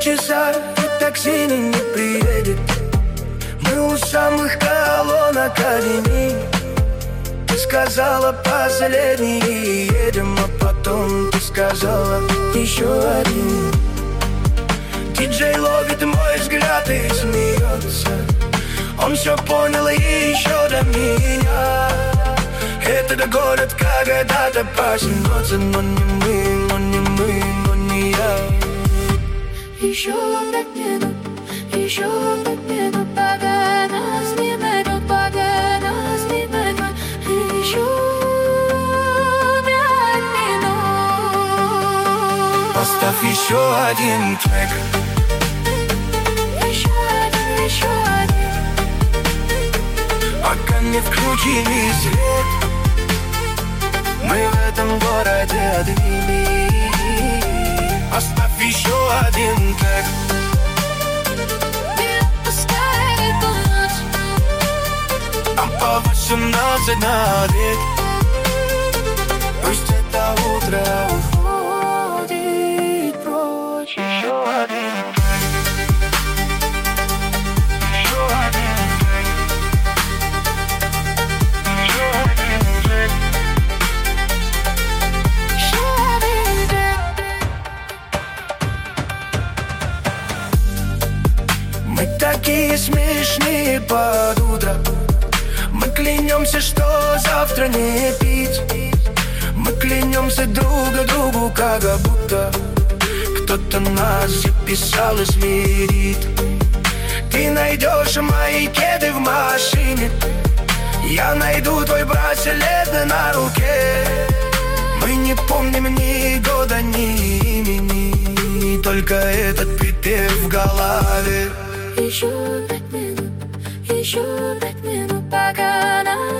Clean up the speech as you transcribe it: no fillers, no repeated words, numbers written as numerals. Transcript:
полчаса, и такси не приедет. Мы у самых колонок Академии. Ты сказала последний, и едем, а потом ты сказала еще один. Диджей ловит мой взгляд и смеется. Он все понял и еще до меня. Этот город когда-то проснется, но не мы, но не мы, но не я. Еще 5 минут, еще 5 минут, пока нас не найдут, пока нас не найдут. Еще 5 минут. Поставь еще один трек. Еще один. Пока не включили свет, мы в этом городе одни. Оставь еще один трек. Не отпускай эту ночь. Нам по 18 на обед. Пусть это утро уходит прочь. Еще один трек. Еще один трек. Еще один трек. Еще один трек. Мы такие смешные под утро. Мы клянемся, что завтра не пить. Мы клянемся друг другу, как будто кто-то нас записал и смирит. Ты найдешь мои кеды в машине. Я найду твой браслет на руке. Мы не помним ни года, ни имени, только этот припев в голове. Еще 5 минут, еще 5 минут, пока нас